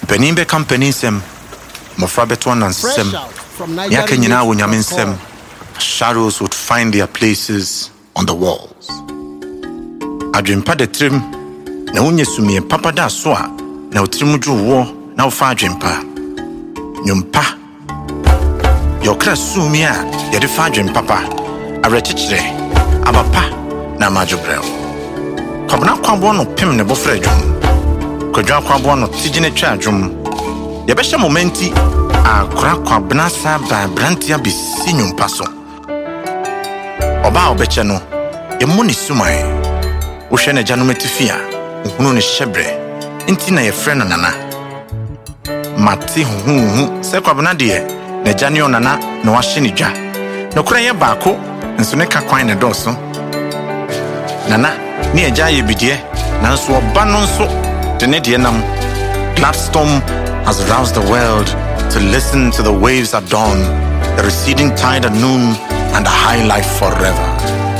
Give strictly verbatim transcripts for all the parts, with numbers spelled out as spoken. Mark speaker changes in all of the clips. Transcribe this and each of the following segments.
Speaker 1: Penny be company sem. Mofrabeton and sem. Yakanyina wunyamin sem. Shadows would find their places on the walls. Adwempa de trim na wonye sumie papa da so a na otrimu dwu wo na wo fa adwempa. Nyumpa yokra sumie a ye de fa adwempa pa arechichire abapa na majobrel. Kwabna kwabo no pem ne bofra adwum. Kwadwa kwabo no tigine twa adwum. Ye be hye momenti akora kwabna sa ba brantia bi si nyumpa so. Oba obeche no ye muni sumai. Wohwe na jano metifia ohunu ne hyebre nti na ye frɛ no nana mate huhu se kwabna de na jane onana na wahye ne dwa no kora ye baako nso ne ka kwan ne dɔso nana ne agya ye bidie nanso oba no nso de ne de nam. Gladstone has roused the world to listen to the waves at dawn, the receding tide at noon, and a high life forever.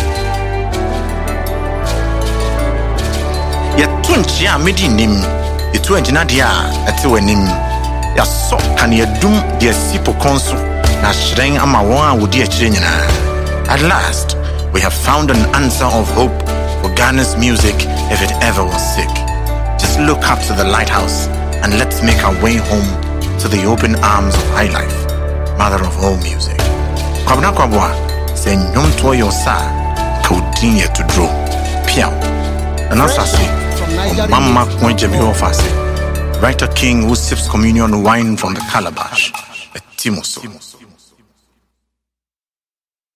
Speaker 1: Yetunchia medi nim etu engina dia ete wanim ya so kan yedum dia sipo konso na hyren ama won a wodi akire nyina. At last we have found an answer of hope for Ghana's music if it ever was sick. Just look up to the lighthouse and let's make our way home to the open arms of high life, mother of all music. Kwabna kwabwa se nyom to yo sa ka odin ye to draw piao and also say Mama Kwenjebi Ofase, writer king who sips communion wine from the calabash, a Timoso.